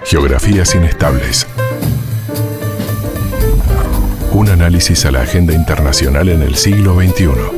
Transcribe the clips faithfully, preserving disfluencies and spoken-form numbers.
Geografías inestables. Un análisis a la agenda internacional en el siglo veintiuno.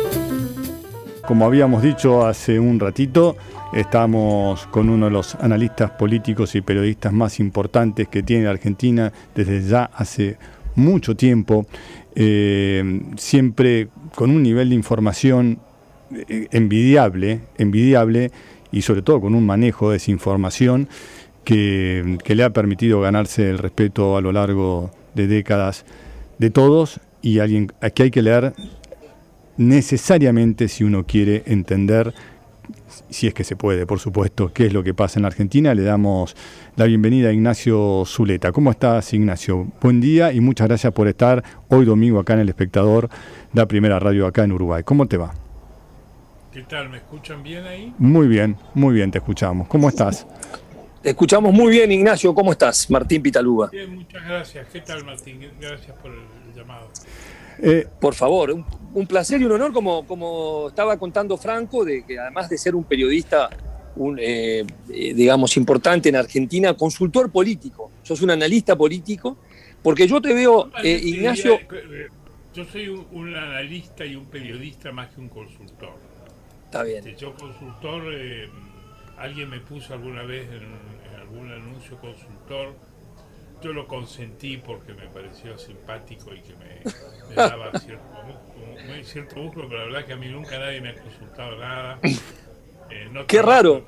Como habíamos dicho hace un ratito, estamos con uno de los analistas políticos y periodistas más importantes que tiene Argentina desde ya hace mucho tiempo, eh, siempre con un nivel de información envidiable, envidiable y sobre todo con un manejo de esa información que, que le ha permitido ganarse el respeto a lo largo de décadas de todos, y alguien que hay que leer necesariamente si uno quiere entender, si es que se puede, por supuesto, qué es lo que pasa en la Argentina. Le damos la bienvenida a Ignacio Zuleta. ¿Cómo estás, Ignacio? Buen día y muchas gracias por estar hoy domingo acá en El Espectador, la primera radio acá en Uruguay. ¿Cómo te va? ¿Qué tal? ¿Me escuchan bien ahí? Muy bien, muy bien, te escuchamos. ¿Cómo estás? Te escuchamos muy bien, Ignacio. ¿Cómo estás? Martín Pitaluga. Bien, muchas gracias. ¿Qué tal, Martín? Gracias por el llamado. Eh, por favor, un, un placer y un honor, como, como estaba contando Franco, de que además de ser un periodista, un, eh, eh, digamos, importante en Argentina, consultor político, sos un analista político, porque yo te veo, eh, Ignacio... Yo soy un, un analista y un periodista más que un consultor. Está bien. Yo consultor, eh, alguien me puso alguna vez en, en algún anuncio consultor. Yo lo consentí porque me pareció simpático y que me, me daba cierto, muy cierto músculo, pero la verdad es que a mí nunca nadie me ha consultado nada. Eh, no ¡Qué raro!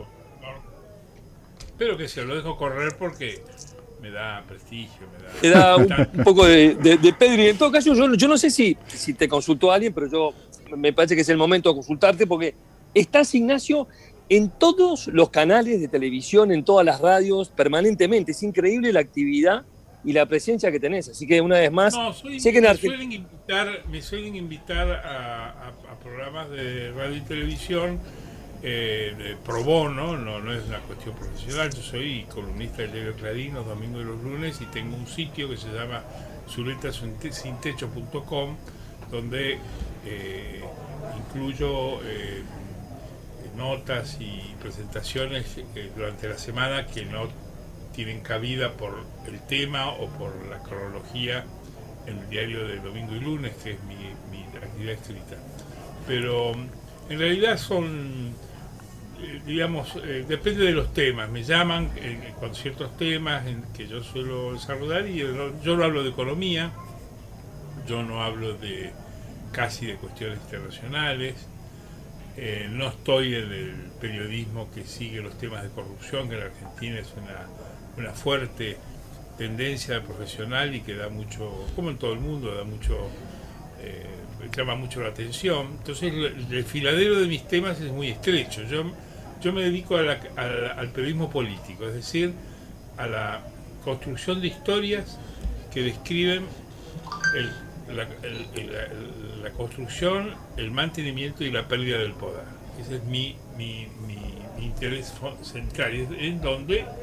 Pero que se lo dejo correr porque me da prestigio. Me da, te da un, un poco de, de, de Pedri. En todo caso, yo, yo no sé si, si te consultó alguien, pero yo me parece que es el momento de consultarte porque estás, Ignacio, en todos los canales de televisión, en todas las radios, permanentemente. Es increíble la actividad y la presencia que tenés. Así que una vez más, no, soy, sé que en me, Argentina... suelen invitar, me suelen invitar a, a, a programas de radio y televisión eh, de pro bono, no, no es una cuestión profesional. Yo soy columnista del diario Clarín los domingos y los lunes y tengo un sitio que se llama zuleta sin techo punto com, donde eh, incluyo... Eh, notas y presentaciones eh, durante la semana que no tienen cabida por el tema o por la cronología en el diario del domingo y lunes, que es mi, mi actividad escrita. Pero en realidad son, eh, digamos, eh, depende de los temas. Me llaman eh, con ciertos temas en que yo suelo desarrollar y yo, yo no hablo de economía, yo no hablo de casi de cuestiones internacionales. Eh, no estoy en el periodismo que sigue los temas de corrupción, que en la Argentina es una, una fuerte tendencia profesional y que da mucho, como en todo el mundo, da mucho, eh, llama mucho la atención. Entonces el desfiladero de mis temas es muy estrecho. Yo, yo me dedico a la, a la, al periodismo político, es decir, a la construcción de historias que describen el La, el, el, la construcción, el mantenimiento y la pérdida del poder. Ese es mi, mi, mi, mi interés central, es en donde eh,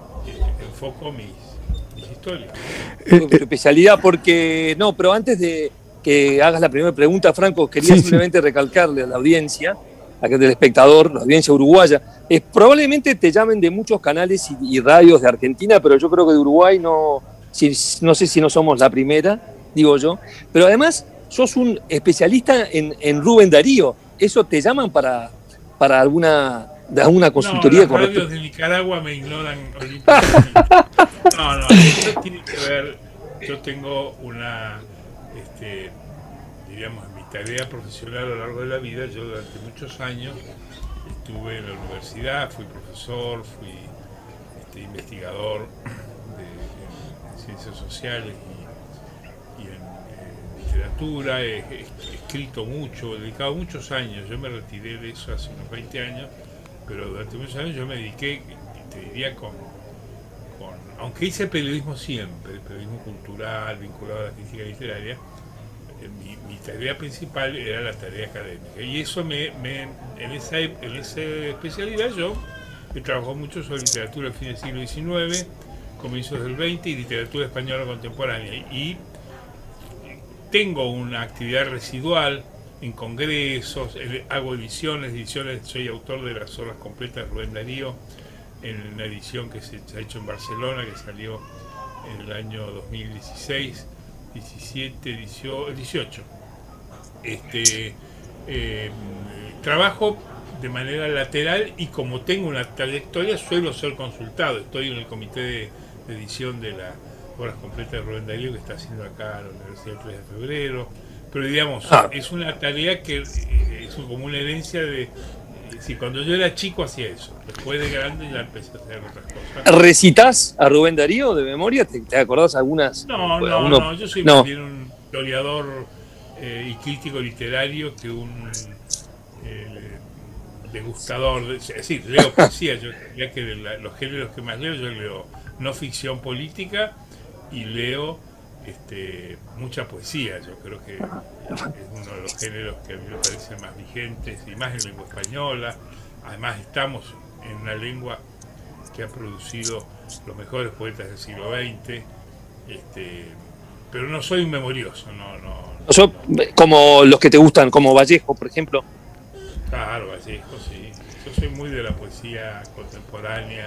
enfoco mis, mis historias. Tu especialidad, porque no, pero antes de que hagas la primera pregunta, Franco, quería sí, simplemente sí. recalcarle a la audiencia, a que del espectador, la audiencia uruguaya, es, probablemente te llamen de muchos canales y, y radios de Argentina, pero yo creo que de Uruguay no, si, no sé si no somos la primera, digo yo, pero además sos un especialista en, en Rubén Darío. ¿Eso te llaman para, para alguna, de alguna consultoría? No, las radios respecto? De Nicaragua me ignoran olímpicamente. No, no, eso tiene que ver, yo tengo una, este, diríamos, mi tarea profesional a lo largo de la vida. Yo durante muchos años estuve en la universidad, fui profesor, fui este, investigador de, de ciencias sociales y y en, en literatura, he, he escrito mucho, he dedicado muchos años. Yo me retiré de eso hace unos veinte años, pero durante muchos años yo me dediqué, te diría, con, con aunque hice periodismo siempre, periodismo cultural, vinculado a la crítica literaria, eh, mi, mi tarea principal era la tarea académica. Y eso me, me en, esa, en esa especialidad yo he trabajado mucho sobre literatura del fin del siglo diecinueve, comienzos del veinte y literatura española contemporánea. Y tengo una actividad residual en congresos, hago ediciones, ediciones, soy autor de las obras completas de Rubén Darío, en una edición que se ha hecho en Barcelona, que salió en el año dos mil dieciséis, diecisiete, dieciocho. Este, eh, trabajo de manera lateral y como tengo una trayectoria suelo ser consultado. Estoy en el comité de, de edición de las obras completas de Rubén Darío que está haciendo acá en la Universidad del tres de febrero. Pero digamos, ah. es una tarea que es como una herencia de... Sí, cuando yo era chico hacía eso. Después de grande ya empecé a hacer otras cosas. ¿Recitas a Rubén Darío de memoria? ¿Te, te acordás algunas? No, no, uno... no. Yo soy no. más bien un historiador eh, y crítico literario que un eh, degustador. De, es decir, leo poesía. Yo diría que de la, los géneros que más leo, yo leo no ficción política y leo este, mucha poesía. Yo creo que es uno de los géneros que a mí me parecen más vigentes y más en lengua española. Además estamos en una lengua que ha producido los mejores poetas del siglo veinte, este, pero no soy un memorioso, no, no, no, Yo, como los que te gustan, como Vallejo, por ejemplo. Claro, Vallejo, sí. Yo soy muy de la poesía contemporánea,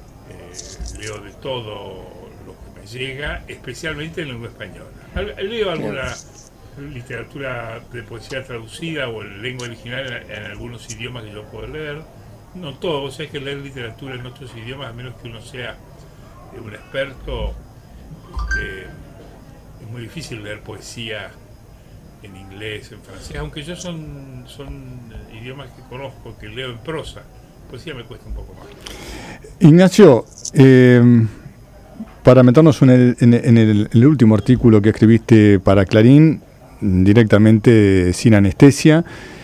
eh, leo de todo lo que me llega, especialmente en lengua española. Leo alguna literatura de poesía traducida o en lengua original en, en algunos idiomas que yo puedo leer. No todo, o sea, hay que leer literatura en otros idiomas, a menos que uno sea un experto. Este, es muy difícil leer poesía en inglés, en francés, aunque yo son, son idiomas que conozco, que leo en prosa. Poesía me cuesta un poco más. Ignacio, eh, para meternos en el, en el, en el último artículo que escribiste para Clarín, directamente sin anestesia,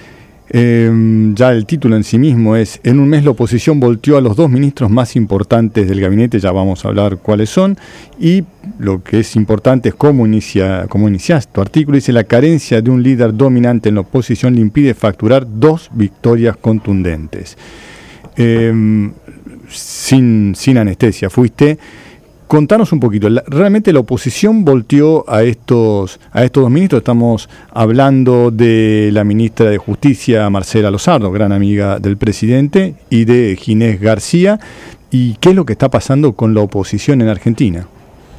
eh, ya el título en sí mismo es: en un mes la oposición volteó a los dos ministros más importantes del gabinete, ya vamos a hablar cuáles son, y lo que es importante es cómo inicia, cómo inicias tu artículo. Dice: la carencia de un líder dominante en la oposición le impide facturar dos victorias contundentes. Eh, sin, sin anestesia fuiste. Contanos un poquito, la, ¿realmente la oposición volteó a estos, a estos dos ministros? Estamos hablando de la ministra de Justicia, Marcela Lozardo, gran amiga del presidente, y de Ginés García. ¿Y qué es lo que está pasando con la oposición en Argentina?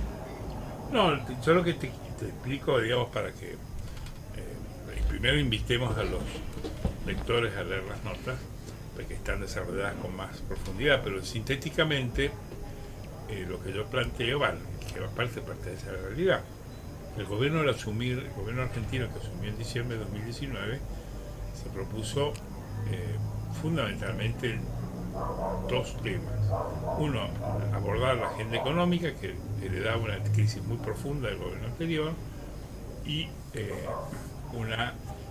No, yo lo que te, te explico, digamos, para que eh, primero invitemos a los lectores a leer las notas, porque están desarrolladas con más profundidad, pero sintéticamente Eh, lo que yo planteo, vale, que parte, parte de esa realidad. El gobierno al asumir, el gobierno argentino que asumió en diciembre de dos mil diecinueve, se propuso eh, fundamentalmente dos temas. Uno, abordar la agenda económica, que heredaba una crisis muy profunda del gobierno anterior, y eh, una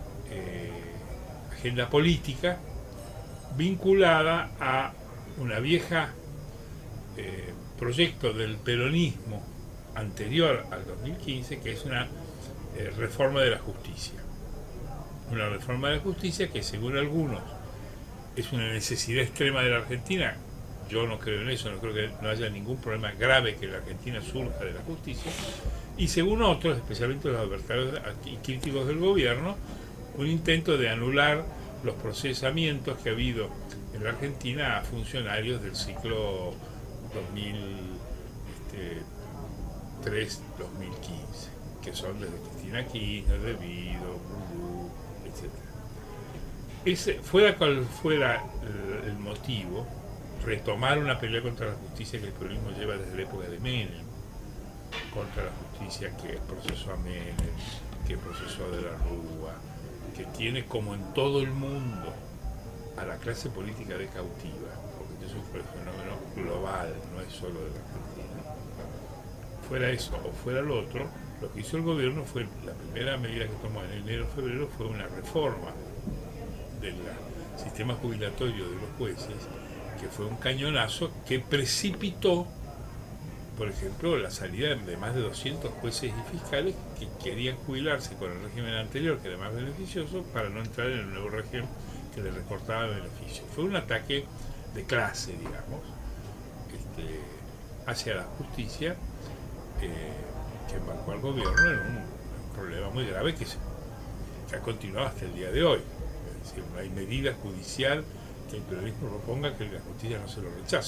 eh, agenda política vinculada a una vieja eh, proyecto del peronismo anterior al dos mil quince, que es una eh, reforma de la justicia. Una reforma de la justicia que, según algunos, es una necesidad extrema de la Argentina. Yo no creo en eso, no creo que no haya ningún problema grave que la Argentina surja de la justicia. Y según otros, especialmente los adversarios y críticos del gobierno, un intento de anular los procesamientos que ha habido en la Argentina a funcionarios del ciclo dos mil tres a dos mil quince, que son desde Cristina Kirchner, De Vido, Burdú, etcétera. Ese, fuera cual fuera el, el motivo, retomar una pelea contra la justicia que el peronismo lleva desde la época de Menem, contra la justicia que procesó a Menem, que procesó a De la Rúa, que tiene, como en todo el mundo, a la clase política de cautiva, porque eso es un fenómeno global, no es solo de la Argentina. Fuera eso o fuera lo otro, lo que hizo el gobierno fue, la primera medida que tomó en enero o febrero fue una reforma del sistema jubilatorio de los jueces, que fue un cañonazo que precipitó, por ejemplo, la salida de más de doscientos jueces y fiscales que querían jubilarse con el régimen anterior, que era más beneficioso, para no entrar en el nuevo régimen que les recortaba beneficios. Fue un ataque de clase, digamos, este, hacia la justicia, eh, que embarcó al gobierno en un, un problema muy grave que, se, que ha continuado hasta el día de hoy. Es decir, no hay medida judicial que el peronismo proponga que la justicia no se lo rechace.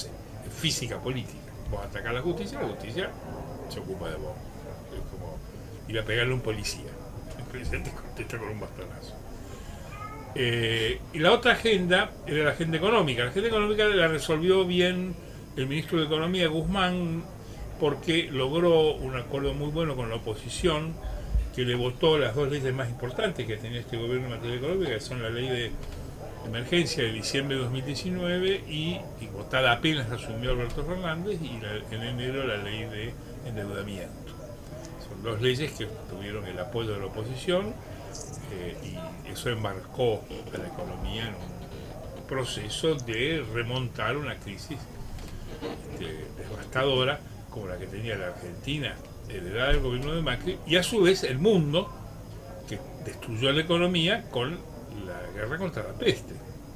física política. Vos atacás a la justicia, la justicia se ocupa de vos. Es como ir a pegarle a un policía. El presidente contesta con un bastonazo. Eh, y la otra agenda era la agenda económica. La agenda económica la resolvió bien el ministro de Economía, Guzmán, porque logró un acuerdo muy bueno con la oposición, que le votó las dos leyes más importantes que tenía este gobierno en materia económica, que son la ley de emergencia de diciembre de dos mil diecinueve y, y votada apenas asumió Alberto Fernández, y la, en enero la ley de endeudamiento. Son dos leyes que tuvieron el apoyo de la oposición, eh, y eso embarcó a la economía en un proceso de remontar una crisis este, devastadora como la que tenía la Argentina heredada del gobierno de Macri, y a su vez el mundo, que destruyó la economía con la guerra contra la peste.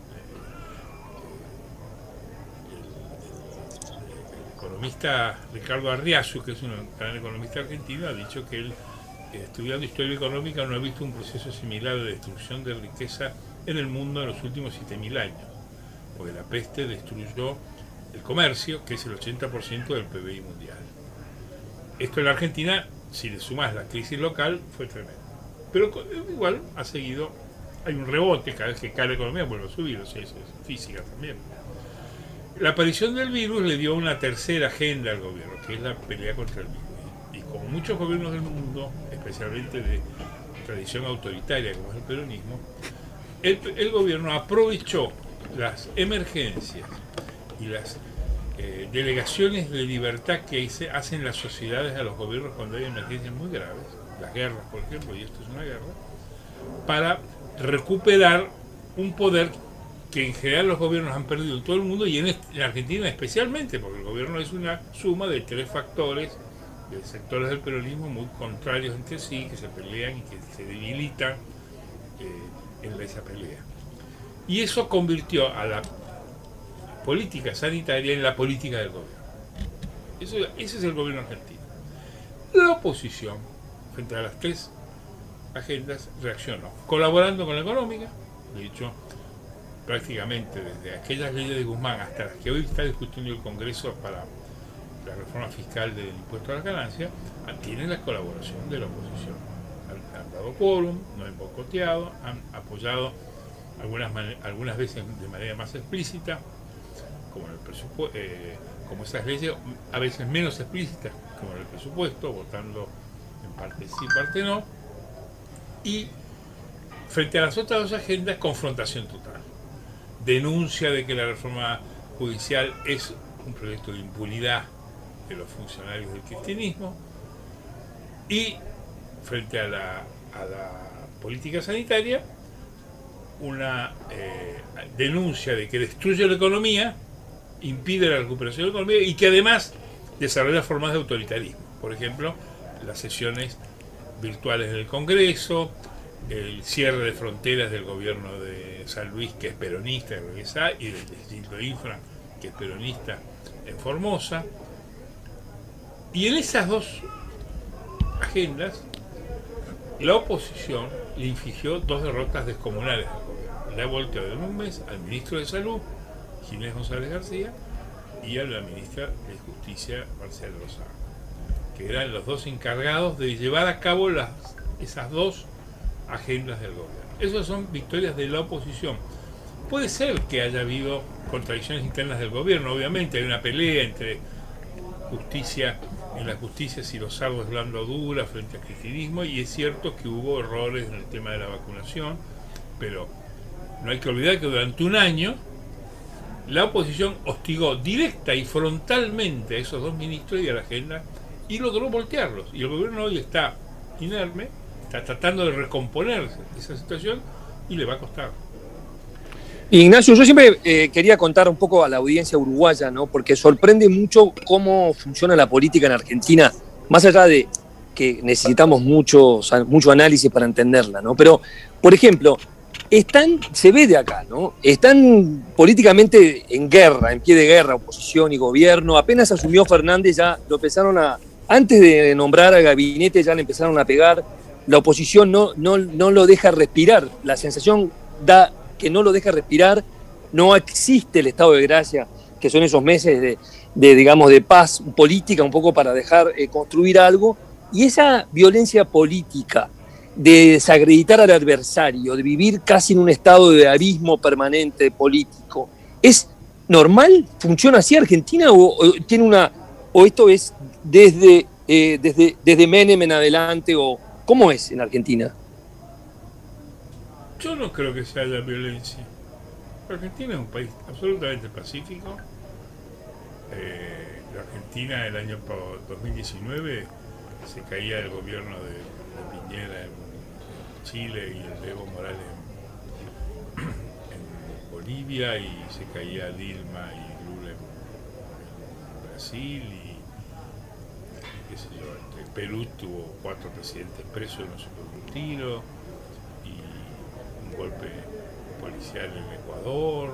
El, el, el economista Ricardo Arriazu, que es un gran economista argentino, ha dicho que él, estudiando historia económica, no ha visto un proceso similar de destrucción de riqueza en el mundo en los últimos siete mil años, porque la peste destruyó el comercio, que es el ochenta por ciento del P B I mundial. Esto en la Argentina, si le sumás la crisis local, fue tremendo. Pero igual ha seguido, hay un rebote, cada vez que cae la economía vuelve a subir, o sea, eso es física también. La aparición del virus le dio una tercera agenda al gobierno, que es la pelea contra el virus. Y como muchos gobiernos del mundo, especialmente de tradición autoritaria como es el peronismo, el, el gobierno aprovechó las emergencias y las eh, delegaciones de libertad que hice, hacen las sociedades a los gobiernos cuando hay emergencias muy graves, las guerras por ejemplo, y esto es una guerra, para recuperar un poder que en general los gobiernos han perdido en todo el mundo, y en, este, en Argentina especialmente, porque el gobierno es una suma de tres factores, de sectores del peronismo muy contrarios entre sí, que se pelean y que se debilitan eh, en esa pelea. Y eso convirtió a la política sanitaria en la política del gobierno. Eso, ese es el gobierno argentino. La oposición, frente a las tres agendas, reaccionó, colaborando con la económica. De hecho, prácticamente desde aquellas leyes de Guzmán hasta las que hoy está discutiendo el Congreso para la reforma fiscal del impuesto a las ganancias, tienen la colaboración de la oposición. Han, han dado quórum, no han boicoteado, han apoyado algunas, algunas veces de manera más explícita, como en el presupuesto, eh, como esas leyes, a veces menos explícitas, como en el presupuesto, votando en parte sí, parte no, y frente a las otras dos agendas, confrontación total. Denuncia de que la reforma judicial es un proyecto de impunidad de los funcionarios del kirchnerismo, y frente a la, a la política sanitaria, una eh, denuncia de que destruye la economía, impide la recuperación de la economía y que además desarrolla formas de autoritarismo. Por ejemplo, las sesiones virtuales del Congreso, el cierre de fronteras del gobierno de San Luis, que es peronista en Regresá, y del distrito de Infra, que es peronista en Formosa. Y en esas dos agendas, la oposición le infligió dos derrotas descomunales al gobierno. Le ha volteado en un mes al ministro de Salud, Ginés González García, y a la ministra de Justicia, Marcela Lozano, que eran los dos encargados de llevar a cabo las, esas dos agendas del gobierno. Esas son victorias de la oposición. Puede ser que haya habido contradicciones internas del gobierno, obviamente hay una pelea entre justicia, en la justicia si los sardos blando o dura frente al kirchnerismo, y es cierto que hubo errores en el tema de la vacunación, pero no hay que olvidar que durante un año la oposición hostigó directa y frontalmente a esos dos ministros y a la agenda, y logró voltearlos, y el gobierno hoy está inerme, está tratando de recomponerse esa situación, y le va a costar. Ignacio, yo siempre eh, quería contar un poco a la audiencia uruguaya, ¿no? Porque sorprende mucho cómo funciona la política en Argentina, más allá de que necesitamos mucho, mucho análisis para entenderla, ¿no? Pero, por ejemplo, están, se ve de acá, ¿no? Están políticamente en guerra, en pie de guerra, oposición y gobierno. Apenas asumió Fernández, ya lo empezaron a, antes de nombrar al gabinete, ya le empezaron a pegar. La oposición no, no, no lo deja respirar. La sensación da que no lo deja respirar. No existe el estado de gracia, que son esos meses de, de, digamos, de paz política, un poco para dejar eh, construir algo, y esa violencia política de desacreditar al adversario, de vivir casi en un estado de abismo permanente político, ¿es normal? ¿Funciona así Argentina o, o tiene una o esto es desde, eh, desde, desde Menem en adelante, o cómo es en Argentina? Yo no creo que sea la violencia. Argentina es un país absolutamente pacífico. Eh, la Argentina el año dos mil diecinueve se caía el gobierno de, de Piñera en Chile y el de Evo Morales en, en Bolivia, y se caía Dilma y Lula en, en Brasil, y qué sé yo, este, Perú tuvo cuatro presidentes presos y no se pegó un tiro, y un golpe policial en Ecuador,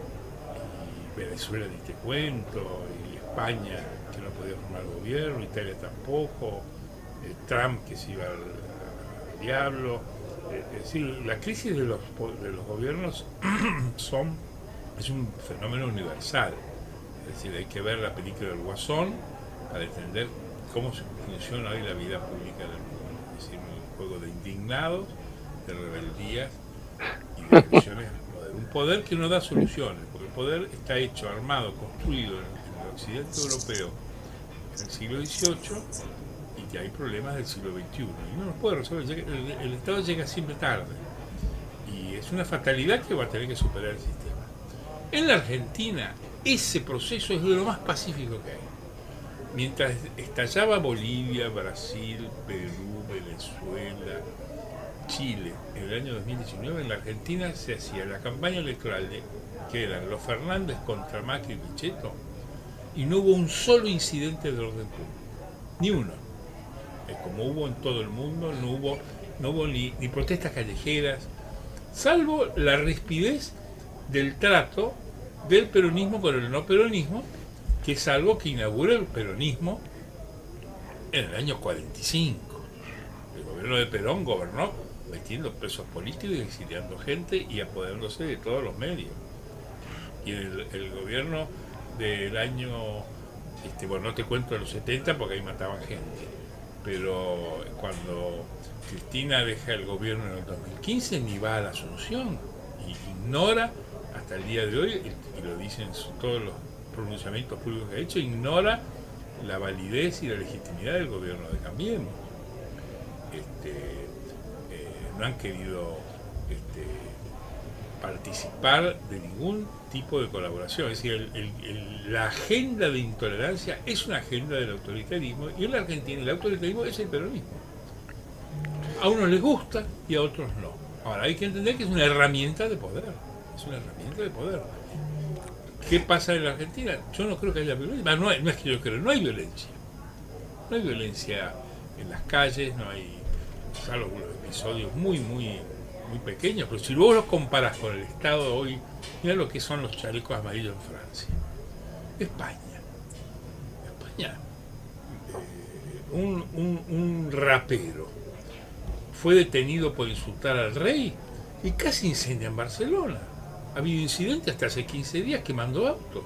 y Venezuela ni te cuento, y España que no podía formar gobierno, Italia tampoco, eh, Trump que se iba al, al diablo. Eh, es decir, la crisis de los, de los gobiernos son, es un fenómeno universal. Es decir, hay que ver la película del Guasón para entender cómo funciona hoy la vida pública del mundo. Es decir, un juego de indignados, de rebeldías y de elecciones. Un poder que no da soluciones, porque el poder está hecho, armado, construido en, en el occidente europeo en el siglo dieciocho, y que hay problemas del siglo veintiuno. Y no los puede resolver, el, el Estado llega siempre tarde. Y es una fatalidad que va a tener que superar el sistema. En la Argentina, ese proceso es de lo más pacífico que hay. Mientras estallaba Bolivia, Brasil, Perú, Venezuela, Chile, en el año dos mil diecinueve, en la Argentina se hacía la campaña electoral de, que eran los Fernández contra Macri y Pichetto, y no hubo un solo incidente de orden público, ni uno. Es como hubo en todo el mundo, no hubo, no hubo ni, ni protestas callejeras, salvo la rispidez del trato del peronismo con el no peronismo, que es algo que inaugura el peronismo en el año cuarenta y cinco. El gobierno de Perón gobernó metiendo presos políticos y exiliando gente y apoderándose de todos los medios. Y el, el gobierno del año, este, bueno, no te cuento de los setenta porque ahí mataban gente, pero cuando Cristina deja el gobierno en el dos mil quince, ni va a la Asunción, y ignora hasta el día de hoy, y lo dicen todos los pronunciamientos públicos que ha hecho, ignora la validez y la legitimidad del gobierno de Cambiemos. Este, no han querido este, participar de ningún tipo de colaboración. Es decir, el, el, el, la agenda de intolerancia es una agenda del autoritarismo, y en la Argentina el autoritarismo es el peronismo. A unos les gusta y a otros no. Ahora, hay que entender que es una herramienta de poder. Es una herramienta de poder. ¿Qué pasa en la Argentina? Yo no creo que haya violencia. No, hay, no es que yo creo, no hay violencia. No hay violencia en las calles, no hay, salvo algunos episodios muy, muy, muy pequeños, pero si luego los comparas con el Estado hoy, mira lo que son los chalecos amarillos en Francia. España. España. Eh, un, un, un rapero fue detenido por insultar al rey y casi incendia en Barcelona. Ha habido incidentes hasta hace quince días quemando autos.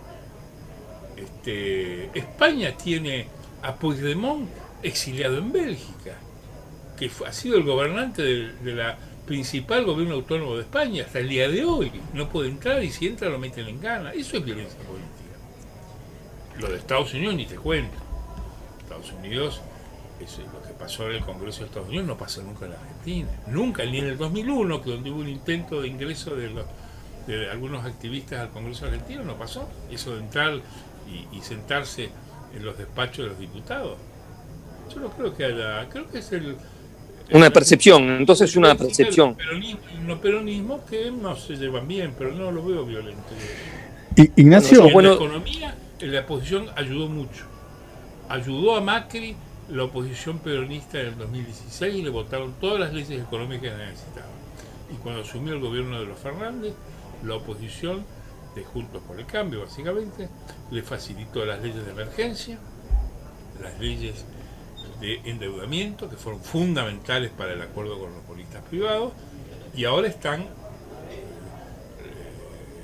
Este, España tiene a Puigdemont exiliado en Bélgica, que fue, ha sido el gobernante de, de la principal gobierno autónomo de España hasta el día de hoy. No puede entrar, y si entra lo meten en gana. Eso es violencia política. Lo de Estados Unidos ni te cuento. Estados Unidos, eso es lo que pasó en el Congreso de Estados Unidos, no pasó nunca en la Argentina. Nunca, ni en el dos mil uno, que donde hubo un intento de ingreso de, los, de algunos activistas al Congreso argentino, no pasó. Eso de entrar y, y sentarse en los despachos de los diputados. Yo no creo que haya, creo que es el... el una percepción, entonces es una percepción. El peronismo, no peronismo que no se llevan bien, pero no lo veo violento. Y, Ignacio, bueno, en bueno, la economía, en la oposición ayudó mucho. Ayudó a Macri la oposición peronista en el dos mil dieciséis, y le votaron todas las leyes económicas que necesitaba. Y cuando asumió el gobierno de los Fernández, la oposición de Juntos por el Cambio, básicamente, le facilitó las leyes de emergencia, las leyes de endeudamiento, que fueron fundamentales para el acuerdo con los bonistas privados, y ahora están eh,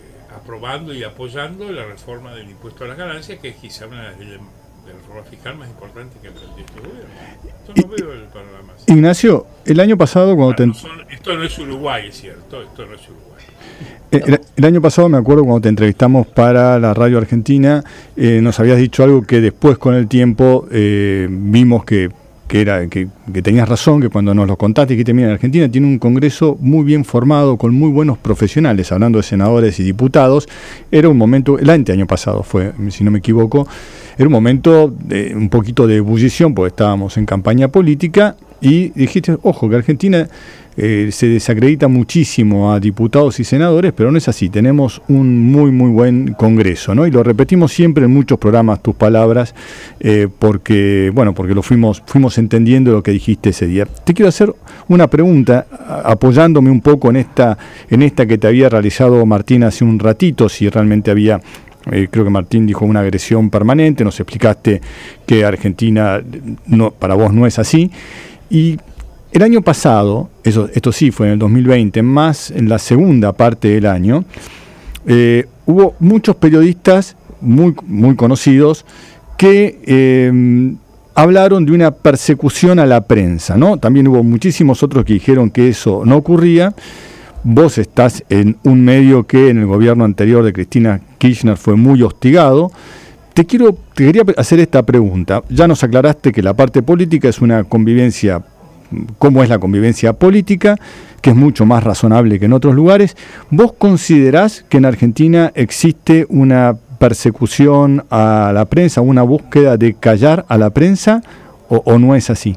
aprobando y apoyando la reforma del impuesto a las ganancias, que es quizá una de las leyes de reforma fiscal más importantes que emprendió este gobierno. Esto no veo el panorama así. Ignacio, el año pasado cuando Ah, te... no son, esto no es Uruguay, es cierto, esto no es Uruguay. El, el año pasado me acuerdo cuando te entrevistamos para la radio argentina, eh, nos habías dicho algo que después con el tiempo eh, vimos que, que, era, que, que tenías razón, que cuando nos lo contaste, que mira, en Argentina tiene un congreso muy bien formado, con muy buenos profesionales, hablando de senadores y diputados. Era un momento, el año pasado fue, si no me equivoco, era un momento de un poquito de ebullición, porque estábamos en campaña política, y dijiste, ojo, que Argentina... Eh, se desacredita muchísimo a diputados y senadores, pero no es así, tenemos un muy muy buen Congreso, ¿no? Y lo repetimos siempre en muchos programas tus palabras, eh, porque bueno, porque lo fuimos fuimos entendiendo lo que dijiste ese día. Te quiero hacer una pregunta, apoyándome un poco en esta en esta que te había realizado Martín hace un ratito, si realmente había... Eh, creo que Martín dijo una agresión permanente, nos explicaste que Argentina no, para vos no es así, y el año pasado, eso, esto sí fue en el dos mil veinte, más en la segunda parte del año, eh, hubo muchos periodistas muy, muy conocidos que eh, hablaron de una persecución a la prensa, ¿no? También hubo muchísimos otros que dijeron que eso no ocurría. Vos estás en un medio que en el gobierno anterior de Cristina Kirchner fue muy hostigado. Te quiero, te quería hacer esta pregunta. Ya nos aclaraste que la parte política es una convivencia, cómo es la convivencia política, que es mucho más razonable que en otros lugares. ¿Vos considerás que en Argentina existe una persecución a la prensa, una búsqueda de callar a la prensa, o, o no es así?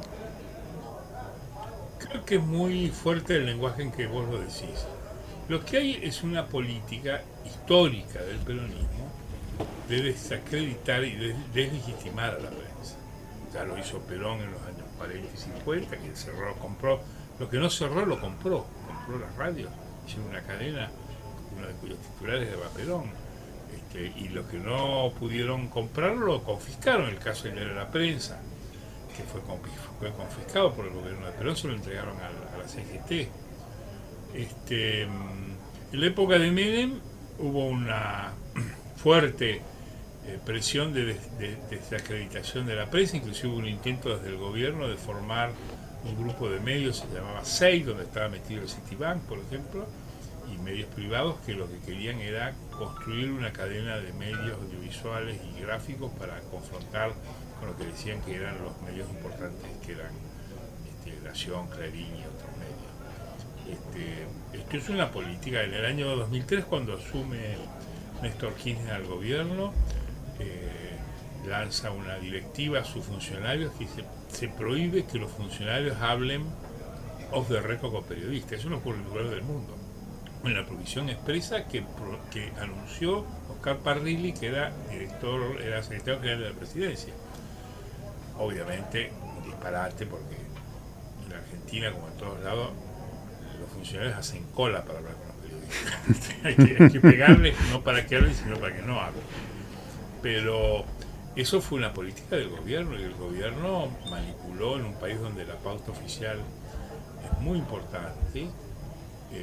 Creo que es muy fuerte el lenguaje en que vos lo decís. Lo que hay es una política histórica del peronismo de desacreditar y de deslegitimar a la prensa. Ya lo hizo Perón en los años cuarenta y cincuenta, que cerró, compró, lo que no cerró lo compró, compró las radios, hicieron una cadena, uno de cuyos titulares era Perón, este, y los que no pudieron comprarlo lo confiscaron. El caso de la prensa, que fue, fue confiscado por el gobierno de Perón, se lo entregaron a, a la C G T. Este, en la época de Menem hubo una fuerte Eh, presión de, de, de desacreditación de la prensa, inclusive hubo un intento desde el gobierno de formar un grupo de medios, se llamaba S E I, donde estaba metido el Citibank, por ejemplo, y medios privados que lo que querían era construir una cadena de medios audiovisuales y gráficos para confrontar con lo que decían que eran los medios importantes, que eran este, Nación, Clarín y otros medios. Este, esto es una política. En el año dos mil tres, cuando asume Néstor Kirchner al gobierno, Eh, lanza una directiva a sus funcionarios que se, se prohíbe que los funcionarios hablen off the record con periodistas. Eso no ocurre en lugar del mundo. En la provisión expresa que, que anunció Oscar Parrilli, que era director, era secretario general de la presidencia. Obviamente un disparate, porque en Argentina, como en todos lados, los funcionarios hacen cola para hablar con los periodistas. hay, que, hay que pegarles, no para que hablen, sino para que no hablen. Pero eso fue una política del gobierno, y el gobierno manipuló en un país donde la pauta oficial es muy importante, eh,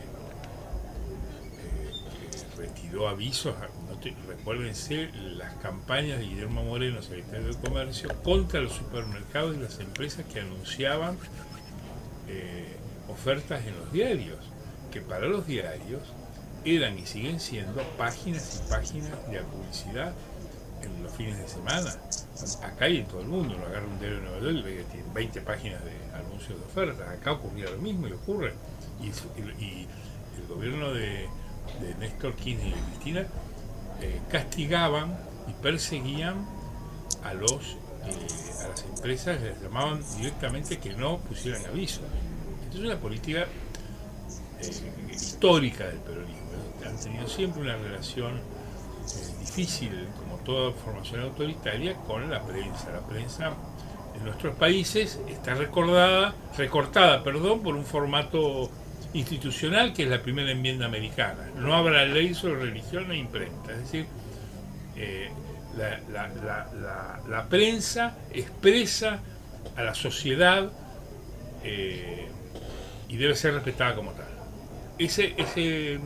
eh, retiró avisos. No te, recuérdense las campañas de Guillermo Moreno, secretario de Comercio, contra los supermercados y las empresas que anunciaban eh, ofertas en los diarios, que para los diarios eran y siguen siendo páginas y páginas de publicidad en los fines de semana. Acá y en todo el mundo, uno agarra un diario de Nueva York y ve que tiene veinte páginas de anuncios de ofertas. Acá ocurría lo mismo y ocurre. Y, y, y el gobierno de, de Néstor Kirchner y de Cristina eh, castigaban y perseguían a los eh, a las empresas, les llamaban directamente que no pusieran aviso. Entonces es una política eh, histórica del peronismo. Han tenido siempre una relación eh, difícil, como toda formación autoritaria, con la prensa. La prensa en nuestros países está recordada, recortada perdón, por un formato institucional que es la primera enmienda americana. No habrá ley sobre religión e imprenta. Es decir, eh, la, la, la, la, la prensa expresa a la sociedad eh, y debe ser respetada como tal. Ese, ese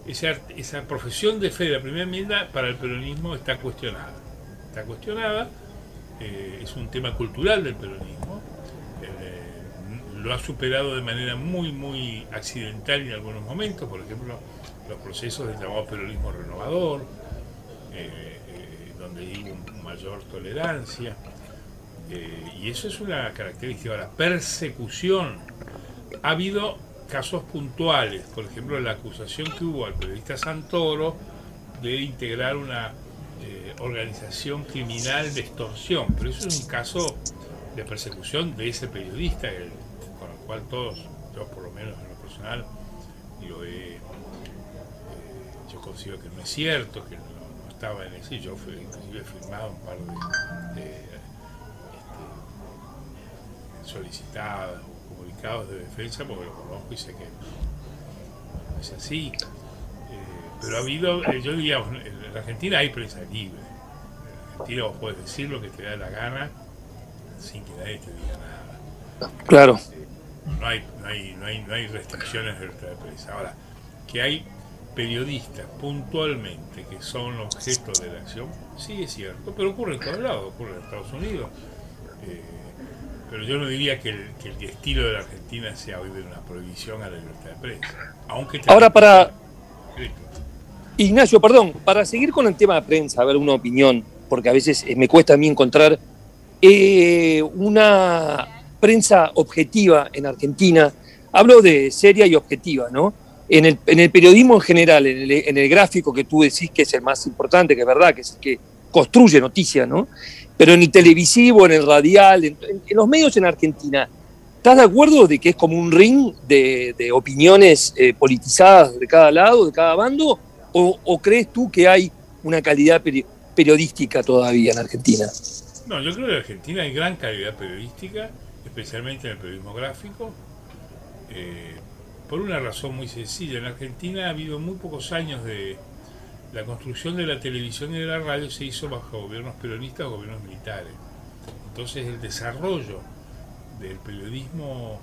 esa, esa profesión de fe de la primera enmienda para el peronismo está cuestionada. Está cuestionada, eh, es un tema cultural del peronismo, eh, lo ha superado de manera muy, muy accidental en algunos momentos, por ejemplo, los procesos del llamado peronismo renovador, eh, eh, donde hay una mayor tolerancia, eh, y eso es una característica. La persecución, ha habido casos puntuales, por ejemplo la acusación que hubo al periodista Santoro de integrar una eh, organización criminal de extorsión, pero eso es un caso de persecución de ese periodista, el, con el cual todos, yo por lo menos en lo personal, lo he, eh, yo considero que no es cierto, que no, no estaba en ese, yo fui, inclusive he firmado un par de, de este, solicitadas comunicados de defensa porque lo conozco y sé que no es así, eh, pero ha habido, eh, yo diría, en la Argentina hay prensa libre, en la Argentina vos podés decir lo que te da la gana sin que nadie te diga nada. Claro. Eh, no, hay, no, hay, no, hay, no hay restricciones de libertad de prensa. Ahora, que hay periodistas puntualmente que son objeto de la acción, sí es cierto, pero ocurre en todos lados, ocurre en Estados Unidos. Eh, Pero yo no diría que el, que el estilo de la Argentina sea hoy de una prohibición a la libertad de prensa. Aunque ahora para... Ignacio, perdón, para seguir con el tema de prensa, a ver una opinión, porque a veces me cuesta a mí encontrar eh, una prensa objetiva en Argentina. Hablo de seria y objetiva, ¿no? En el, en el periodismo en general, en el, en el gráfico que tú decís que es el más importante, que es verdad, que es el que construye noticias, ¿no? Pero en el televisivo, en el radial, en, en, en los medios en Argentina, ¿estás de acuerdo de que es como un ring de, de opiniones eh, politizadas de cada lado, de cada bando? ¿O, o crees tú que hay una calidad peri- periodística todavía en Argentina? No, yo creo que en Argentina hay gran calidad periodística, especialmente en el periodismo gráfico, eh, por una razón muy sencilla. En Argentina ha habido muy pocos años de... La construcción de la televisión y de la radio se hizo bajo gobiernos peronistas o gobiernos militares. Entonces el desarrollo del periodismo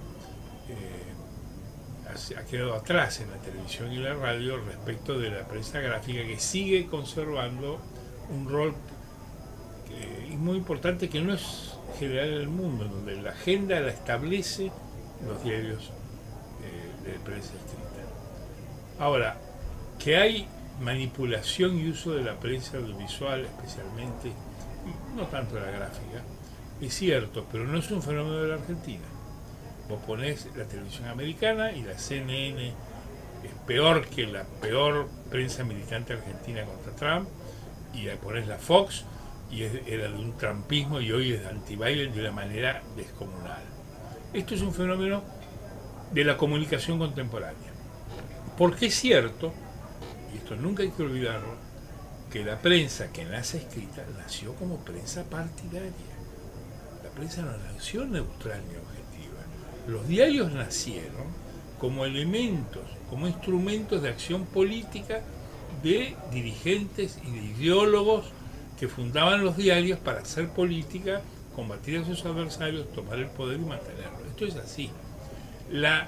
eh, ha quedado atrás en la televisión y la radio respecto de la prensa gráfica, que sigue conservando un rol que es muy importante, que no es general en el mundo, donde la agenda la establece los diarios eh, de prensa escrita. Ahora, que hay manipulación y uso de la prensa audiovisual, especialmente, no tanto de la gráfica, es cierto, pero no es un fenómeno de la Argentina. Vos ponés la televisión americana y la C N N es peor que la peor prensa militante argentina contra Trump, y le ponés la Fox y es, era de un trumpismo y hoy es de anti-Biden de una manera descomunal. Esto es un fenómeno de la comunicación contemporánea, porque es cierto, y esto nunca hay que olvidarlo, que la prensa que nace escrita nació como prensa partidaria. La prensa no nació neutral ni objetiva. Los diarios nacieron como elementos, como instrumentos de acción política de dirigentes y de ideólogos que fundaban los diarios para hacer política, combatir a sus adversarios, tomar el poder y mantenerlo. Esto es así. La...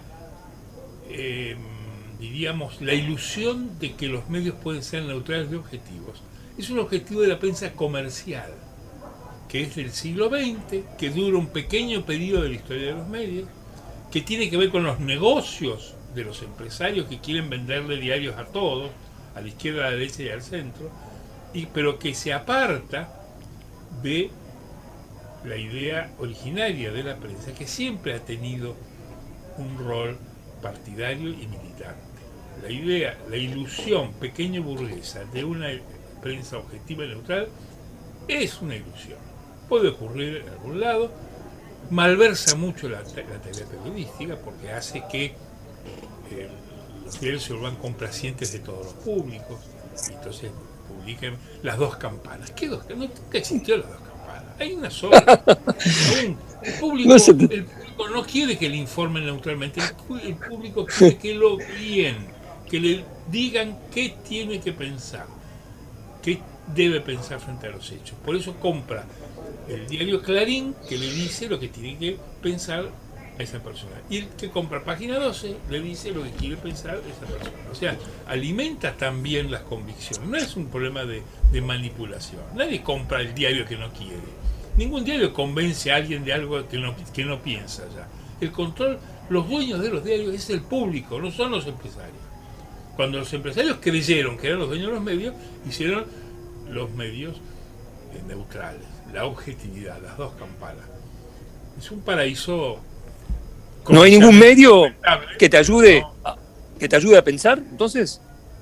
Eh, diríamos, la ilusión de que los medios pueden ser neutrales y objetivos, es un objetivo de la prensa comercial, que es del siglo veinte, que dura un pequeño periodo de la historia de los medios, que tiene que ver con los negocios de los empresarios que quieren venderle diarios a todos, a la izquierda, a la derecha y al centro, y, pero que se aparta de la idea originaria de la prensa, que siempre ha tenido un rol partidario y militante. La idea, la ilusión pequeño burguesa de una prensa objetiva y neutral es una ilusión. Puede ocurrir en algún lado, malversa mucho la, la tarea periodística porque hace que eh, los diarios se vuelvan complacientes de todos los públicos, y entonces publiquen las dos campanas. ¿Qué dos? Nunca existió las dos campanas. Hay una sola. Aún, el público no, el público no quiere que le informen neutralmente, el, el público quiere que lo guíen, que le digan qué tiene que pensar, qué debe pensar frente a los hechos. Por eso compra el diario Clarín, que le dice lo que tiene que pensar a esa persona. Y el que compra Página doce le dice lo que quiere pensar esa persona. O sea, alimenta también las convicciones. No es un problema de, de manipulación. Nadie compra el diario que no quiere. Ningún diario convence a alguien de algo que no, que no piensa ya. El control, los dueños de los diarios es el público, no son los empresarios. Cuando los empresarios creyeron que eran los dueños de los medios, hicieron los medios eh, neutrales, la objetividad, las dos campanas. Es un paraíso. ¿No hay ningún medio que te ayude, no. a, que te ayude a pensar, entonces?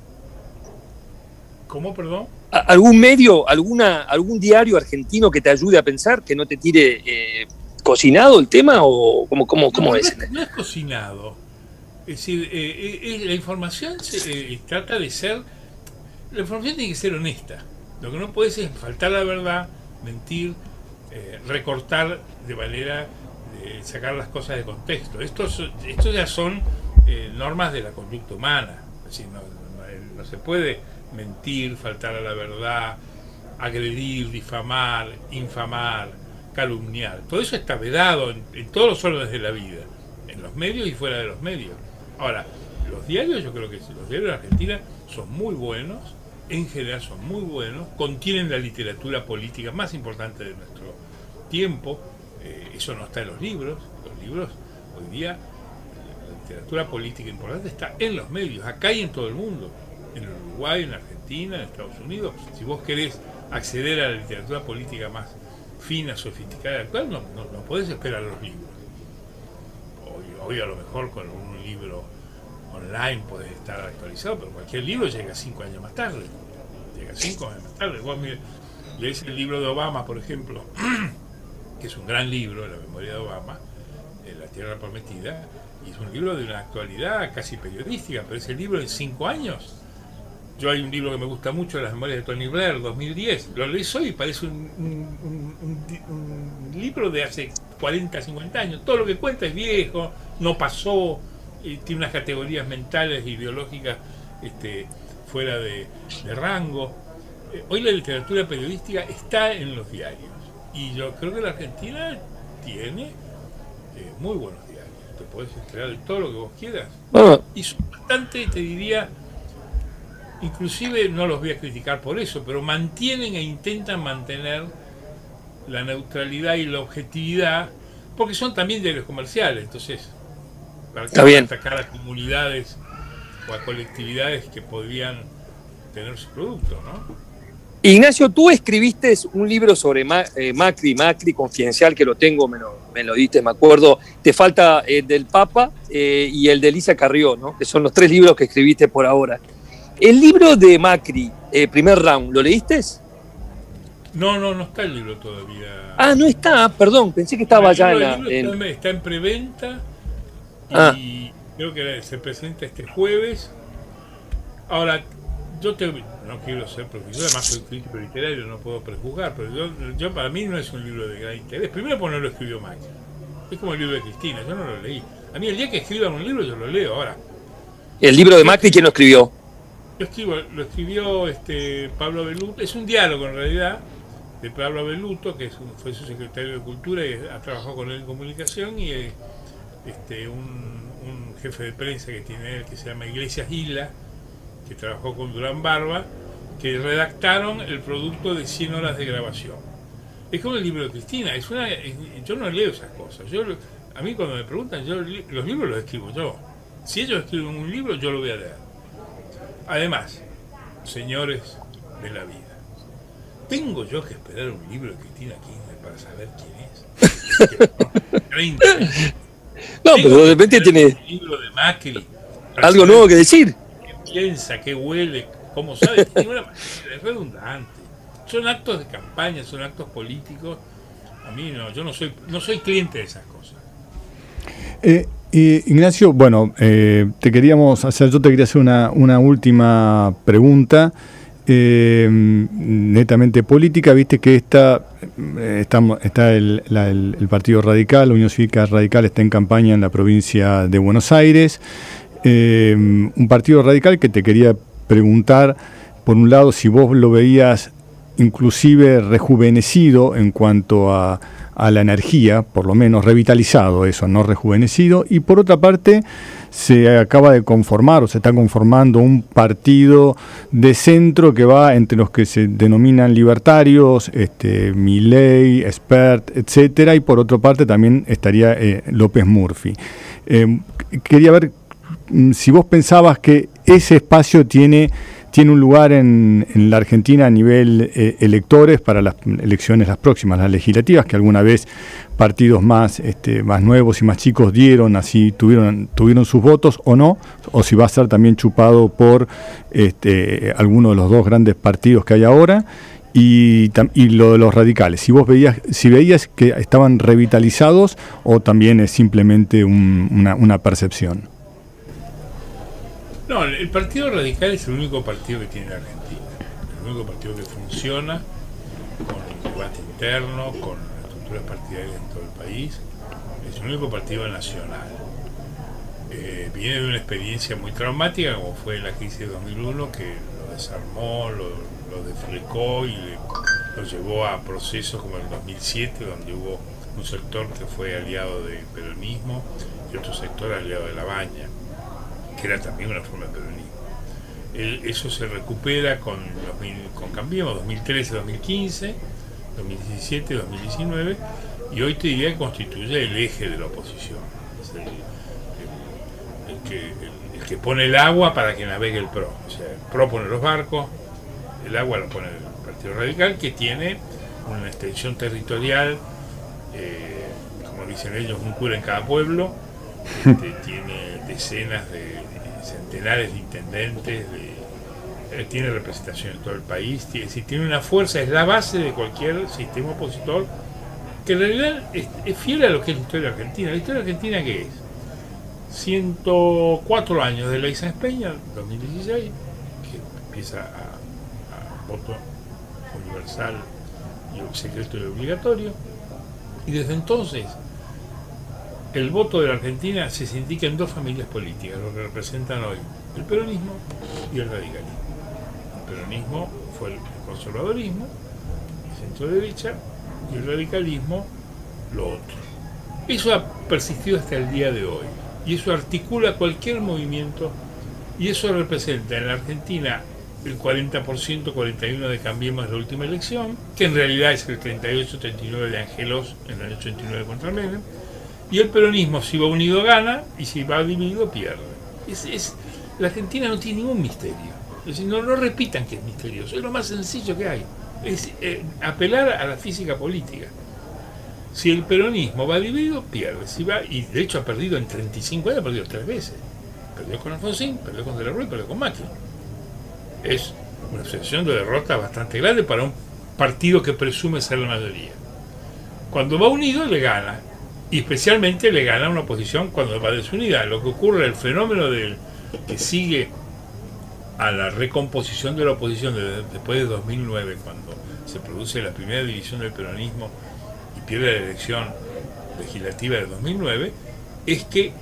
¿Cómo, perdón? ¿Algún medio, alguna, algún diario argentino que te ayude a pensar, que no te tire eh, cocinado el tema, o cómo, cómo, cómo no, es? No es, no es cocinado. Es decir, eh, eh, la información se, eh, trata de ser, la información tiene que ser honesta. Lo que no puede es faltar la verdad, mentir, eh, recortar de manera de sacar las cosas de contexto. Estos, estos ya son eh, normas de la conducta humana. Es decir, no, no, no se puede mentir, faltar a la verdad, agredir, difamar, infamar, calumniar. Todo eso está vedado en, en todos los órdenes de la vida, en los medios y fuera de los medios. Ahora, los diarios, yo creo que los diarios de Argentina son muy buenos, en general son muy buenos, contienen la literatura política más importante de nuestro tiempo. Eh, eso no está en los libros. Los libros, hoy día, la literatura política importante está en los medios, acá y en todo el mundo. En Uruguay, en Argentina, en Estados Unidos. Si vos querés acceder a la literatura política más fina, sofisticada y actual, no, no, no podés esperar los libros. Hoy, hoy a lo mejor con un libro online podés estar actualizado, pero cualquier libro llega cinco años más tarde. Llega cinco años más tarde. Vos mirá, lees el libro de Obama, por ejemplo, que es un gran libro, La memoria de Obama, eh, La Tierra Prometida, y es un libro de una actualidad casi periodística, pero ese libro en cinco años. Yo hay un libro que me gusta mucho, Las memorias de Tony Blair, dos mil diez. Lo lees hoy y parece un, un, un, un, un libro de hace cuarenta, cincuenta años. Todo lo que cuenta es viejo, no pasó, y tiene unas categorías mentales, ideológicas este, fuera de, de rango. Eh, hoy la literatura periodística está en los diarios. Y yo creo que la Argentina tiene eh, muy buenos diarios. Te podés esperar de todo lo que vos quieras. Ah. Y son bastante, te diría... Inclusive no los voy a criticar por eso, pero mantienen e intentan mantener la neutralidad y la objetividad, porque son también diarios comerciales. Entonces, para Está bien. atacar a comunidades o a colectividades que podrían tener su producto, ¿no? Ignacio, tú escribiste un libro sobre Ma- eh, Macri, Macri Confidencial, que lo tengo, me lo, me lo diste, me acuerdo. Te falta el del Papa eh, y el de Elisa Carrió, ¿no? Que son los tres libros que escribiste por ahora. El libro de Macri, eh, primer round, ¿lo leíste? No, no, no está el libro todavía. Ah, no está, perdón, pensé que estaba ya en la... El libro en... está, está en preventa y ah. creo que se presenta este jueves. Ahora, yo te, no quiero ser profesor, además soy crítico literario, no puedo prejuzgar, pero yo, yo para mí no es un libro de gran interés. Primero porque no lo escribió Macri. Es como el libro de Cristina, yo no lo leí. A mí el día que escriban un libro yo lo leo. Ahora, ¿el libro de Macri quién lo escribió? Lo, escribo, lo escribió este Pablo Belluto, es un diálogo en realidad de Pablo Belluto, que es un, fue su secretario de Cultura y ha trabajado con él en comunicación, y este, un, un jefe de prensa que tiene él que se llama Iglesias Isla, que trabajó con Durán Barba, que redactaron el producto de cien horas de grabación. Es como el libro de Cristina, es una, es, yo no leo esas cosas. Yo, a mí cuando me preguntan, yo los libros los escribo yo. Si ellos escriben un libro, yo lo voy a leer. Además, señores de la vida, ¿tengo yo que esperar un libro de Cristina Kirchner para saber quién es? treinta No, pero de repente tiene un libro de Macri, algo nuevo que decir. ¿Qué piensa? ¿Qué huele? ¿Cómo sabe? Tiene una manera, es redundante. Son actos de campaña, son actos políticos. A mí no, yo no soy, no soy cliente de esas cosas. Eh, eh, Ignacio, bueno, eh, te queríamos hacer, yo te quería hacer una, una última pregunta, eh, netamente política. Viste que esta, eh, está, está el, la, el, el Partido Radical, la Unión Cívica Radical está en campaña en la provincia de Buenos Aires. Eh, un partido radical que te quería preguntar, por un lado, si vos lo veías inclusive rejuvenecido en cuanto a a la energía, por lo menos revitalizado eso, no rejuvenecido, y por otra parte se acaba de conformar o se está conformando un partido de centro que va entre los que se denominan libertarios, este, Milei, Spert, etcétera, y por otra parte también estaría eh, López Murphy. Eh, quería ver si vos pensabas que ese espacio tiene, tiene un lugar en, en la Argentina a nivel eh, electores para las elecciones las próximas, las legislativas, que alguna vez partidos más, este, más nuevos y más chicos dieron, así tuvieron, tuvieron sus votos o no, o si va a ser también chupado por este, alguno de los dos grandes partidos que hay ahora. Y, y lo de los radicales, si vos veías, si veías que estaban revitalizados o también es simplemente un, una, una percepción. No, el Partido Radical es el único partido que tiene la Argentina, el único partido que funciona con el debate interno, con las estructuras partidarias en todo el país, es el único partido nacional. Eh, viene de una experiencia muy traumática como fue la crisis de dos mil uno, que lo desarmó, lo, lo desflecó y le, lo llevó a procesos como el dos mil siete, donde hubo un sector que fue aliado del peronismo y otro sector aliado de la Baña, que era también una forma de peronismo. El, eso se recupera con, con Cambiemos, dos mil trece, dos mil quince, dos mil diecisiete, dos mil diecinueve, y hoy te diría que constituye el eje de la oposición. Es el, el, el, que, el, el que pone el agua para que navegue el PRO. O sea, el PRO pone los barcos, el agua lo pone el Partido Radical, que tiene una extensión territorial, eh, como dicen ellos, un cura en cada pueblo, este, tiene decenas de centenares de intendentes, de, eh, tiene representación en todo el país, tiene, si tiene una fuerza, es la base de cualquier sistema opositor, que en realidad es, es fiel a lo que es la historia argentina. ¿La historia argentina qué es? ciento cuatro años de Ley Sáenz Peña, dos mil dieciséis, que empieza a, a voto universal y secreto y obligatorio, y desde entonces el voto de la Argentina se sindica en dos familias políticas, lo que representan hoy el peronismo y el radicalismo. El peronismo fue el conservadorismo, el centro derecha, y el radicalismo lo otro. Eso ha persistido hasta el día de hoy, y eso articula cualquier movimiento, y eso representa en la Argentina el cuarenta por ciento, cuarenta y uno por ciento de Cambiemos en la última elección, que en realidad es el treinta y ocho, treinta y nueve de Angelos en el año ochenta y nueve contra Menem. Y el peronismo, si va unido, gana, y si va dividido, pierde. Es, es, la Argentina no tiene ningún misterio. Es decir, no, no repitan que es misterioso, es lo más sencillo que hay. Es eh, apelar a la física política. Si el peronismo va dividido, pierde. Si va, y de hecho ha perdido en treinta y cinco años, ha perdido tres veces. Perdió con Alfonsín, perdió con De la Rúa y perdió con Macri. Es una situación de derrota bastante grande para un partido que presume ser la mayoría. Cuando va unido, le gana. Y especialmente le gana una oposición cuando va desunida. Lo que ocurre, el fenómeno del, que sigue a la recomposición de la oposición de, después de dos mil nueve, cuando se produce la primera división del peronismo y pierde la elección legislativa de dos mil nueve, es que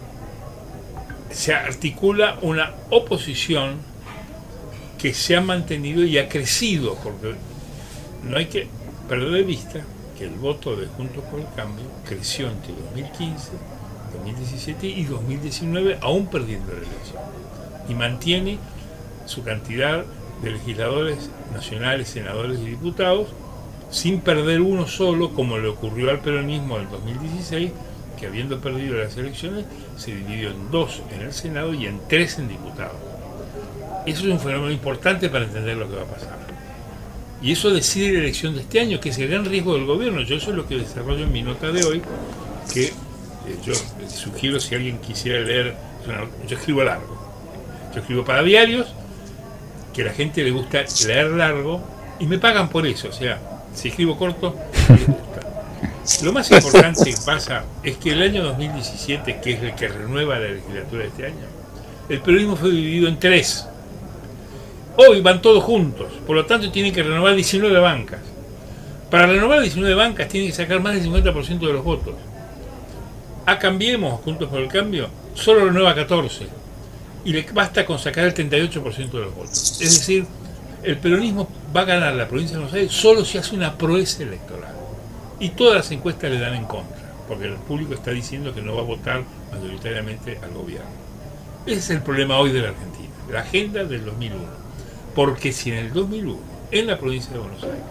se articula una oposición que se ha mantenido y ha crecido, porque no hay que perder de vista que el voto de Juntos por el Cambio creció entre dos mil quince, dos mil diecisiete y dos mil diecinueve, aún perdiendo la elección, y mantiene su cantidad de legisladores nacionales, senadores y diputados, sin perder uno solo, como le ocurrió al peronismo en dos mil dieciséis, que habiendo perdido las elecciones, se dividió en dos en el Senado y en tres en diputados. Eso es un fenómeno importante para entender lo que va a pasar. Y eso decide la elección de este año, que es el gran riesgo del gobierno. Yo eso es lo que desarrollo en mi nota de hoy, que eh, yo sugiero, si alguien quisiera leer, yo escribo largo. Yo escribo para diarios, que a la gente le gusta leer largo, y me pagan por eso. O sea, si escribo corto, no les gusta. Lo más importante que pasa es que el año dos mil diecisiete, que es el que renueva la legislatura de este año, el peronismo fue dividido en tres. Hoy van todos juntos, por lo tanto tienen que renovar diecinueve bancas. Para renovar diecinueve bancas tienen que sacar más del cincuenta por ciento de los votos. A Cambiemos, Juntos por el Cambio, solo renueva catorce. Y le basta con sacar el treinta y ocho por ciento de los votos. Es decir, el peronismo va a ganar la provincia de Buenos Aires solo si hace una proeza electoral. y todas las encuestas le dan en contra, porque el público está diciendo que no va a votar mayoritariamente al gobierno. Ese es el problema hoy de la Argentina, la agenda del dos mil uno. Porque si en el dos mil uno, en la provincia de Buenos Aires,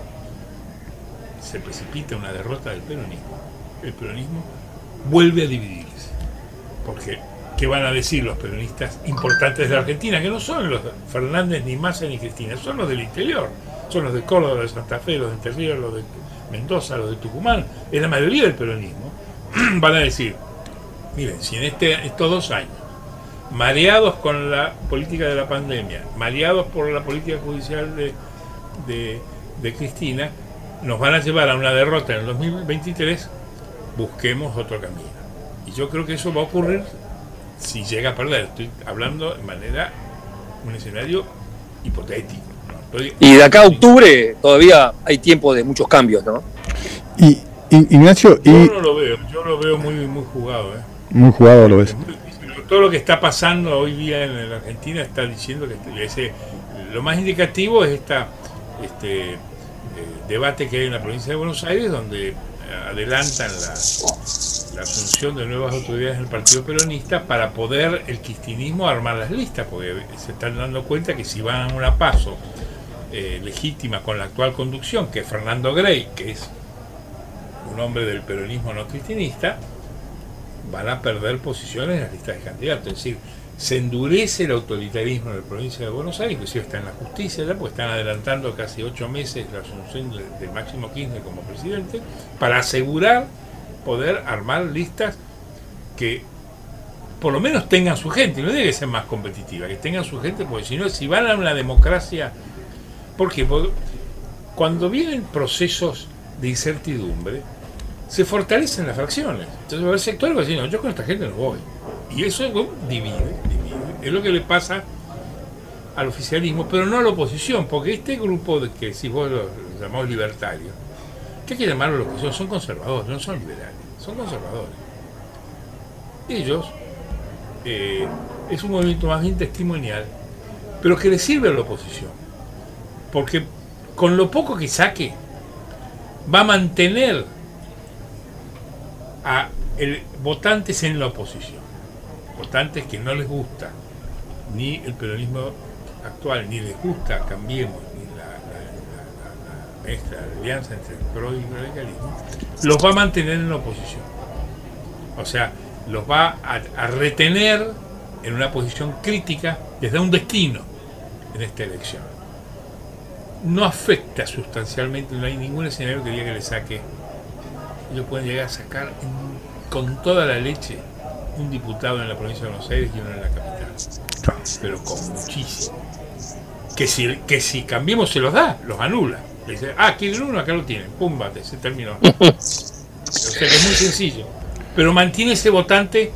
se precipita una derrota del peronismo, el peronismo vuelve a dividirse. Porque, ¿qué van a decir los peronistas importantes de la Argentina? Que no son los Fernández, ni Massa, ni Cristina, son los del interior. Son los de Córdoba, los de Santa Fe, los de Entre Ríos, los de Mendoza, los de Tucumán. Es la mayoría del peronismo. Van a decir, miren, si en este, estos dos años, mareados con la política de la pandemia, mareados por la política judicial de, de, de Cristina, nos van a llevar a una derrota en el dos mil veintitrés, busquemos otro camino. Y yo creo que eso va a ocurrir si llega a perder. Estoy hablando de manera, un escenario hipotético, ¿no? Estoy... Y de acá a octubre todavía hay tiempo de muchos cambios, ¿no? Y, y Ignacio... Yo y... no lo veo, yo lo veo muy, muy jugado, ¿eh? Muy jugado lo ves. Todo lo que está pasando hoy día en la Argentina está diciendo que ese, lo más indicativo es esta este eh, debate que hay en la provincia de Buenos Aires, donde adelantan la, la asunción de nuevas autoridades del Partido Peronista para poder el kirchnerismo armar las listas, porque se están dando cuenta que si van a una paso eh, legítima con la actual conducción, que es Fernando Grey, que es un hombre del peronismo no cristinista, van a perder posiciones en las listas de candidatos. Es decir, se endurece el autoritarismo en la provincia de Buenos Aires, inclusive está en la justicia ya, porque están adelantando casi ocho meses la asunción del, del Máximo Kirchner como presidente, para asegurar poder armar listas que por lo menos tengan su gente, no debe ser más competitiva, que tengan su gente, porque si no, si van a una democracia... ¿Por qué? Porque cuando vienen procesos de incertidumbre, se fortalecen las fracciones. Entonces va a haber sectores que va a decir, no, yo con esta gente no voy. Y eso bueno, divide, divide. Es lo que le pasa al oficialismo, pero no a la oposición, porque este grupo de que si vos lo llamamos libertarios, ¿qué hay que llamarlo la oposición? Son conservadores, no son liberales, son conservadores. Ellos, eh, es un movimiento más bien testimonial, pero que le sirve a la oposición, porque con lo poco que saque, va a mantener a el, votantes en la oposición, votantes que no les gusta ni el peronismo actual, ni les gusta Cambiemos, ni la, la, la, la, la mezcla, la alianza entre el PRO y el radicalismo, los va a mantener en la oposición. O sea, los va a, a retener en una posición crítica, les da un destino en esta elección. No afecta sustancialmente, no hay ningún escenario que diga que le saque. Ellos pueden llegar a sacar en, con toda la leche un diputado en la provincia de Buenos Aires y uno en la capital, pero con muchísimo. Que si, que si Cambiemos se los da, los anula. Le dice, ah, quieren uno, acá lo tienen, pum, bate, se terminó. O sea que es muy sencillo, pero mantiene ese votante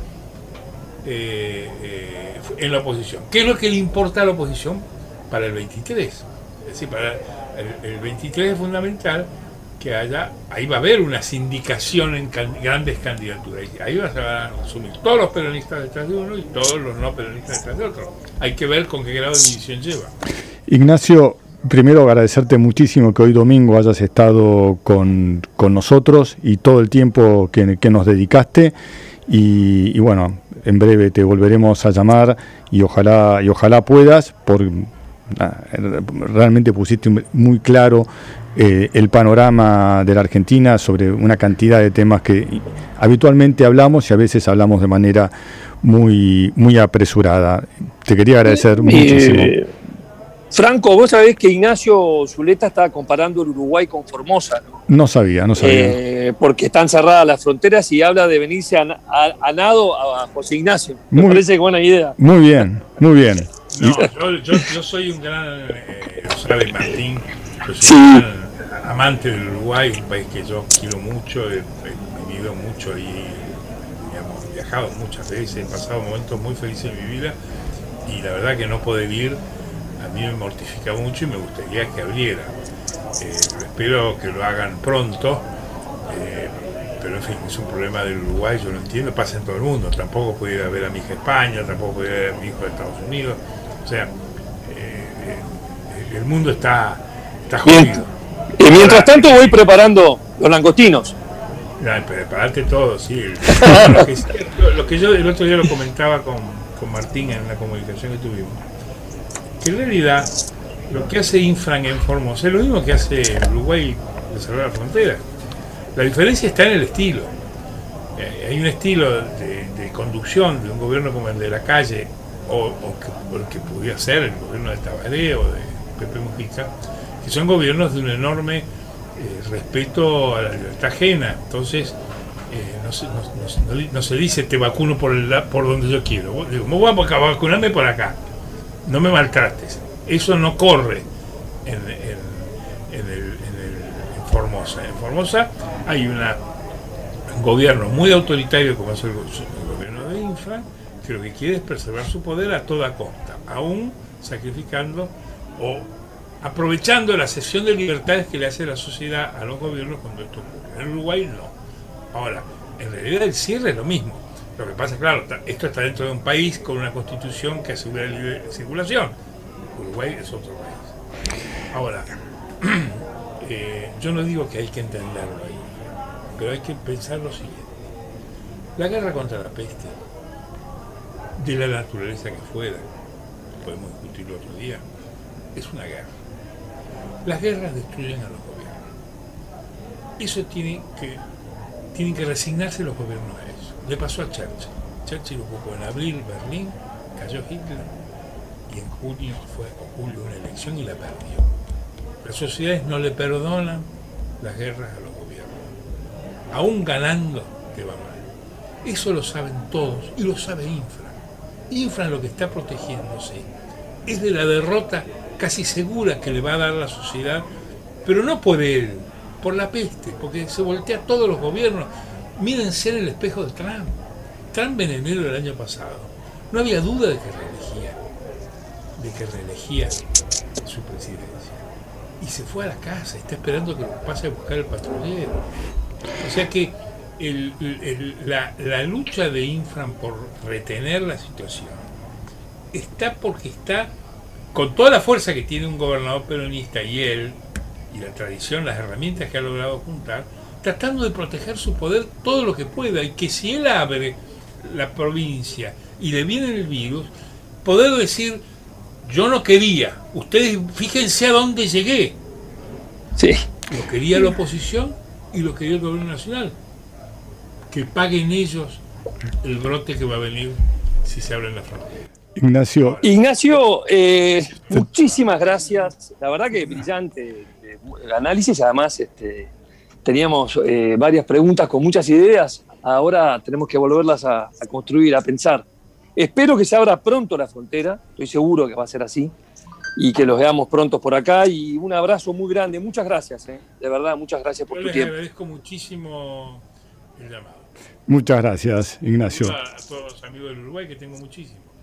eh, eh, en la oposición. ¿Qué es lo que le importa a la oposición para el veintitrés? Es decir, para el, el veintitrés es fundamental que haya, ahí va a haber una sindicación en can, grandes candidaturas, ahí va a asumir todos los peronistas detrás de uno y todos los no peronistas detrás de otro. Hay que ver con qué grado de división lleva. Ignacio, primero agradecerte muchísimo que hoy domingo hayas estado con, con nosotros y todo el tiempo que, que nos dedicaste y, y bueno, en breve te volveremos a llamar y ojalá, y ojalá puedas, por realmente pusiste muy claro eh, el panorama de la Argentina sobre una cantidad de temas que habitualmente hablamos y a veces hablamos de manera muy, muy apresurada. Te quería agradecer eh, muchísimo. Franco, vos sabés que Ignacio Zuleta está comparando el Uruguay con Formosa, ¿no? No sabía, no sabía. Eh, porque están cerradas las fronteras y habla de venirse a, a, a nado a José Ignacio. Me muy, parece buena idea. Muy bien, muy bien. No, yo, yo, yo soy un gran, eh, lo sabe Martín, yo soy sí. un gran amante del Uruguay, un país que yo quiero mucho, he, he vivido mucho y digamos, viajado muchas veces, he pasado momentos muy felices en mi vida y la verdad que no poder ir a mí me mortifica mucho y me gustaría que abriera. Eh, espero que lo hagan pronto, eh, pero en fin, es un problema del Uruguay, yo lo entiendo, pasa en todo el mundo, tampoco puedo ir a ver a mi hija a España, tampoco puedo ir a ver a mi hijo a Estados Unidos, o sea, eh, el mundo está, está jodido. Y mientras tanto voy preparando los langostinos. No, preparate todo, sí. Lo que, lo que yo el otro día lo comentaba con, con Martín en la comunicación que tuvimos, que en realidad lo que hace Infran en Formosa es lo mismo que hace Uruguay de cerrar la frontera. La diferencia está en el estilo. Eh, hay un estilo de, de conducción de un gobierno como el de la calle, o, o, que, o el que pudiera ser el gobierno de Tabaré o de Pepe Mujica, que son gobiernos de un enorme eh, respeto a la libertad ajena. Entonces, eh, no, se, no, no, no se dice te vacuno por, el, por donde yo quiero. Digo, me voy a vacunarme por acá. No me maltrates. Eso no corre en, en, en, el, en, el, en Formosa. En Formosa hay una, un gobierno muy autoritario como es el, el gobierno de Infran, que lo que quiere es preservar su poder a toda costa, aún sacrificando o aprovechando la cesión de libertades que le hace la sociedad a los gobiernos cuando esto ocurre. En Uruguay no. Ahora, en realidad el cierre es lo mismo. Lo que pasa, claro, esto está dentro de un país con una constitución que asegura la libre circulación. Uruguay es otro país. Ahora, eh, yo no digo que hay que entenderlo ahí, pero hay que pensar lo siguiente. La guerra contra la peste, de la naturaleza que fuera, podemos discutirlo otro día, es una guerra. Las guerras destruyen a los gobiernos. Eso tiene que, tienen que resignarse los gobiernos a eso. Le pasó a Churchill. Churchill ocupó en abril Berlín, cayó Hitler, y en junio fue o julio una elección y la perdió. Las sociedades no le perdonan las guerras a los gobiernos. Aún ganando, te va mal. Eso lo saben todos y lo sabe Infran. Infran lo que está protegiéndose es de la derrota casi segura que le va a dar la sociedad, pero no por él, por la peste, porque se voltea a todos los gobiernos. Mírense en el espejo de Trump. Trump en enero del año pasado no había duda de que reelegía, de que reelegía su presidencia. Y se fue a la casa, está esperando que lo pase a buscar el patrullero. O sea que el, el, la, la lucha de Infran por retener la situación está porque está, con toda la fuerza que tiene un gobernador peronista y él, y la tradición, las herramientas que ha logrado juntar, tratando de proteger su poder todo lo que pueda, y que si él abre la provincia y le viene el virus, poder decir, yo no quería, ustedes fíjense a dónde llegué. Sí. Lo quería la oposición y lo quería el gobierno nacional. Que paguen ellos el brote que va a venir si se abren las fronteras. Ignacio. Ignacio, eh, muchísimas gracias. La verdad que brillante eh, análisis. Además, este, teníamos eh, varias preguntas con muchas ideas. Ahora tenemos que volverlas a, a construir, a pensar. Espero que se abra pronto la frontera. Estoy seguro que va a ser así. Y que los veamos pronto por acá. Y un abrazo muy grande. Muchas gracias. Eh. De verdad, muchas gracias por Yo tu les tiempo. agradezco muchísimo el llamado. Muchas gracias, Ignacio. A, a todos los amigos del Uruguay, que tengo muchísimos.